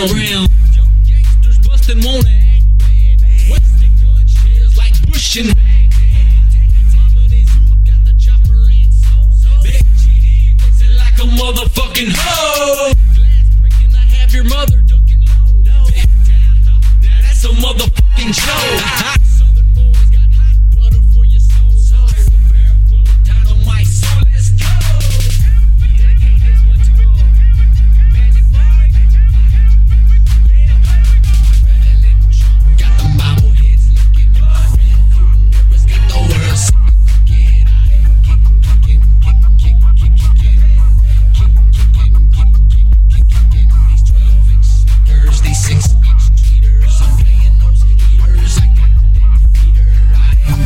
around. Young gangsters bustin' wanna act bad. Wasting gun shells like Bush and Baghdad. Somebody's who got the chopper and soul. Bet you here flexing like a motherfucking hoe. Glass breaking, I have your mother ducking low. Back down, now that's a motherfucking show. Southern boys got hot butter for your soul. Crack a barrel full of dynamite, so let's go. Dedicate this one to Magic Mike. Yeah, rattling trunk, got the bobbleheads looking good. Mirrors got the world singing. These 12-inch sneakers, these 6-inch tweeters. I'm playing those heaters. I got that beater. I am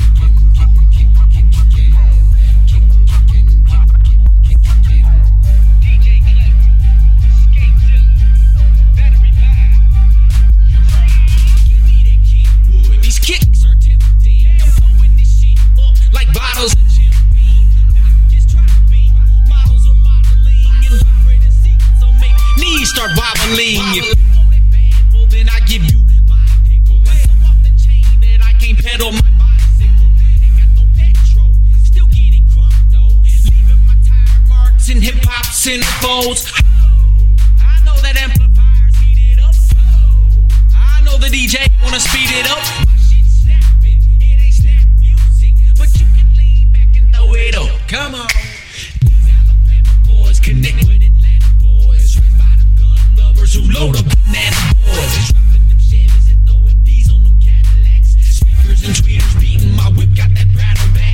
DJ Clip, Skatezilla, Battery Vibe. Give me that Kenwood. These kicks are tempting. I'm blowing this shit up like bottles of Jim Beam. Just try to be. Models are modeling and vibrating seats, so make knees start wobbling. If you want it bad, well then I give you my pickle. I'm so off the chain that I can't pedal my bicycle. Ain't got no petrol, still get it crunk though. Leaving my tire marks and hip hop centerfolds. I know that amplifier's heated up. I know the DJ wanna speed it up. My shit snapping, it ain't snap music, but you can lean back and throw it up. Come on. These Alabama boys connect with Atlanta boys. Raised by them gun lovers who load up banana boys. Dropping them Chevys and throwing D's on them Cadillacs. Speakers and tweeters beating my whip, got that rattle back.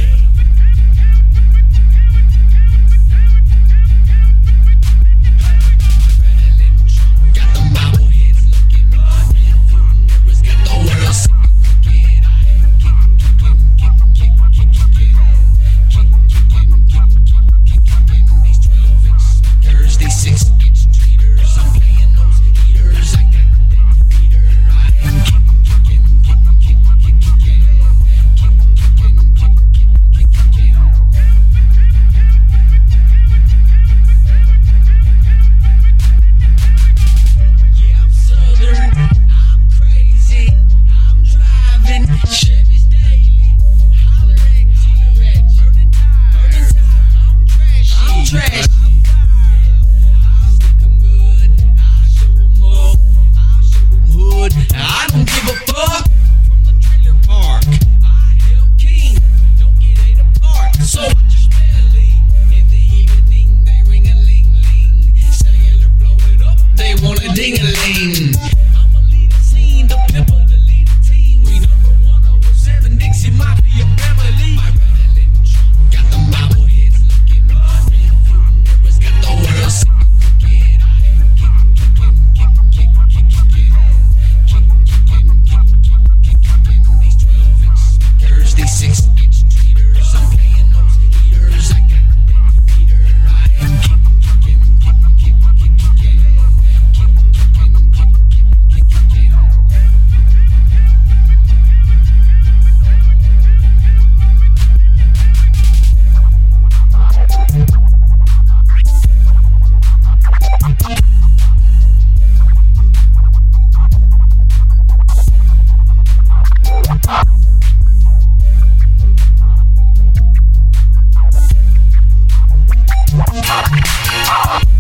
Rattling trunk, got them bobbleheads looking. Mirrors got the world singing. These 12-inch sneakers, these 6-inch tweeters. I'm playing those heaters. I got that beater. I am yeah, I'm Southern, I'm crazy, I'm driving Chevys daily. Holler at, burning tires, I'm trashy, I'm vile. I'll stick 'em good, I'll show 'em up, I'll show 'em hood. I don't give a fuck. From the trailer park, I help King, don't get ate apart. So watch your belly. In the evening, they ring a ling ling. Cellular blow it up, they want a ding a ling. I'ma lead a scene, the pimple to lead a team. We number 107 Dixie Mafia family. My rattling trunk got the bobbleheads looking. Mirrors got the world singing. I am these 12-inch sneakers, these 6-inch tweeters. I'm playing those heaters. I got that beater. I am Ah!